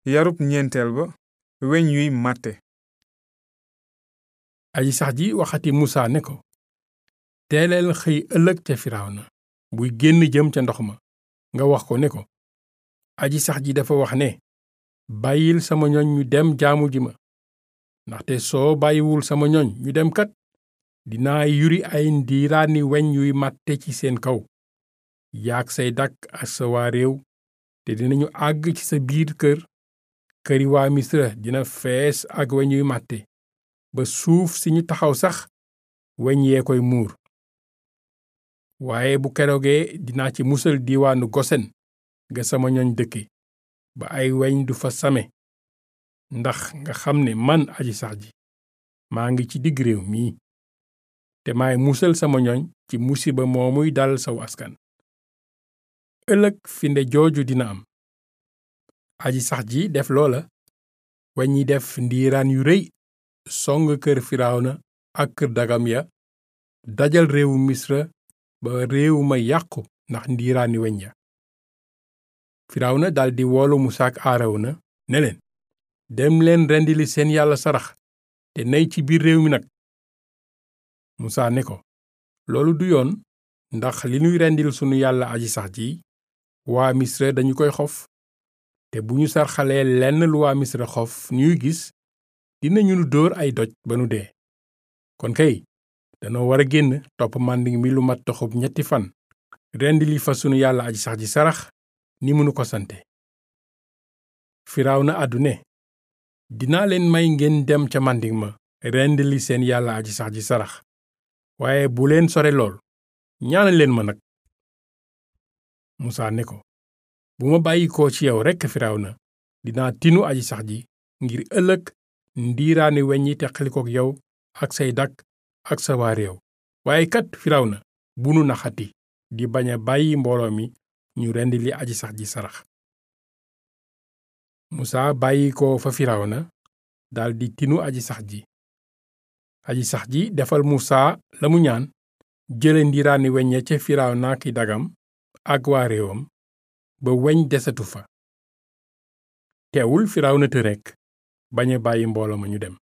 yarub ñeenteel ba weñ yuy màtte. aji sax ji waxati Musaa ne ko teeleel xëy ëllëg ca Firawna buy génn jëm ca ndox ma nga wax ko ne ko aji sax ji dafa wax ne bàyyil sama ñoñ ñu dem jaamu ji ma ndaxte soo bàyyiwul sama ñoñ ñu dem kat dinaa yuri ay ndiiraani weñ yuy màtte ci seen kaw yaag say dakk ak sa waa réew te dinañu àgg ci sa biir kër këri waa Misra dina fees ak weñ yuy màtte ba suuf si ñu taxaw sax weñ yee koy muur waaye bu keroogee dinaa ci musal diiwaanu Gosen ga sama ñoñ dëkke ba ay weñ du fa same ndax nga xam ne man aji sax ji maa ngi ci digg réew mii te maay musal sama ñoñ ci musiba moomuy dal saw askan ëllëg finde jooju dina am aji sax ji def loola weñ yi def ndiiraan yu rëy song kër Firawna ak kër dagam ya dajal réewu Misra ba réew ma yàqu ndax ndiiraani weñ ya Firawna daldi woolu Musaa ak Aarawna ne leen dem leen rendili seen yàlla sarax te nay ci biir réew mi nag Musaa ne ko loolu du yoon ndax li nuy rendil sunu yàlla aji sax ji waa Misra dañu koy xof te bu ñu sarxalee lenn lu waa Misra xof ñuy gis dinañu nu dóor ay doj ba nu dee kon kay danoo war a génn topp màndiŋ mi lu mat doxub 3 fan rendili fa sunu yàlla aji sax ji sarax ni mënu ko sante Firawna àddu ne dinaa leen may ngeen dem ca màndiŋ ma rendili seen yàlla aji sax ji sarax waaye bu leen sore lool ñaanal leen ma nag Musaa ne ko bu ma bàyyikoo ci yow rekk Firawna dinaa tinu aji sax ji ngir ëllëg ndiiraani weñ yi teqalikook yow ak say dakk ak sa waa réew waaye kat Firawna bu nu naxati di bañ a bàyyi mbooloo mi ñu rendili aji sax ji sarax Musaa bàyyi ko fa Firawna daldi tinu aji sax ji defal Musaa la mu ñaan jële ndiiraani weñ ya ca Firawna ki dagam ak waa réewam ba weñ desatu fa teewul Firawna te rekk bañ a bàyyi mbooloo ma ñu dem